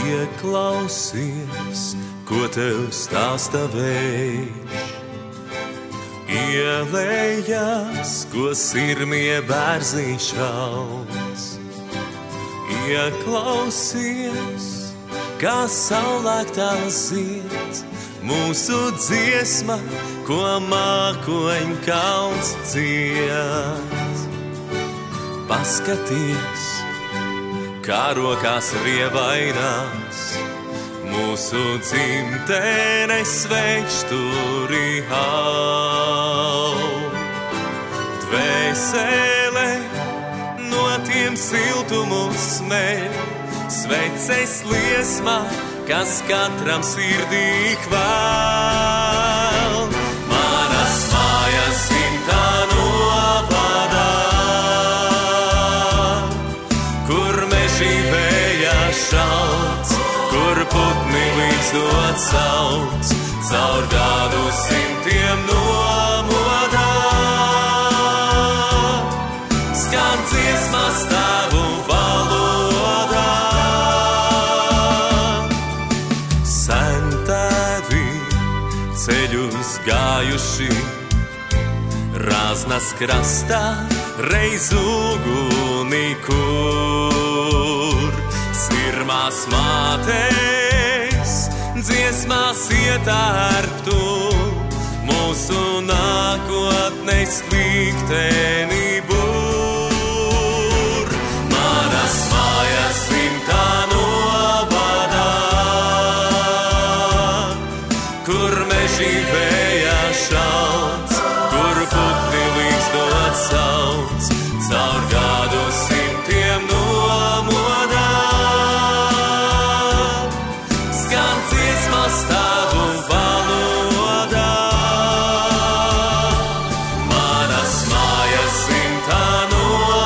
Ieklausies, ko tev stāsta vējš. Ielējas, ko sirmie bērziņš rauc. Ieklausies, kā saulēktās zied, mūsu dziesma, ko mākoņkalns dzied. Paskaties, kā rokās rievainās, mūsu dzimtenes sveikšturi aug. Dvēsele no tiem siltumu smēļ, sveces liesmā, kas katram sirdī kvēl. Manas mājas simtā novadā, kur meži vējā šauc, kur putni līdzdot sauc, caur gadu simtiem nomodā. Skan dziesmas tavu valodā. Sen tevi ceļus gājuši, Rāznas krastā reiz uguni, kur sirmās mātes dziesmās ietērptu mūsu nākotnes likteni būr. Manas mājas simtā novadā, kur meži vējā šauc, kur putni līdzdot sauc, caur gadu simtiem nomodā. Skan dziesmas tavu valodā. Manas mājas simtā novadā, kur meži vējā šauc, kur putni līdzdot sauc, caur gadu simtiem nomodā. Skan dziesmas tavu valodā. Manas mājas simtā novadā, kur meži vējā šauc, kur putni līdzdot sauc, caur gadu simtiem nomodā. Skan dziesmas tavu valodā. Manas mājas simtā novadā, kur meži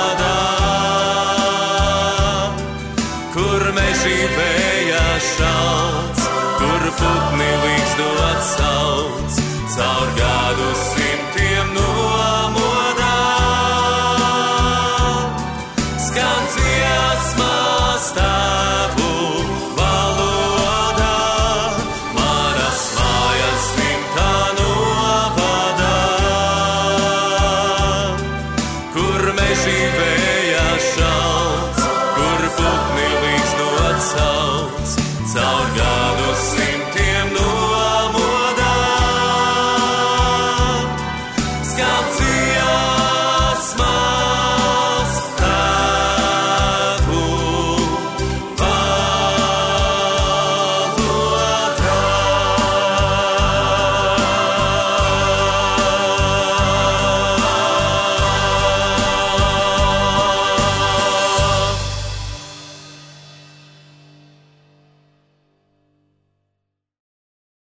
vējā šauc, kur putni līdzdot sauc, caur gadu simtiem nomodā. Skan dziesmas tavu valodā. Manas mājas simtā novadā, kur meži vējā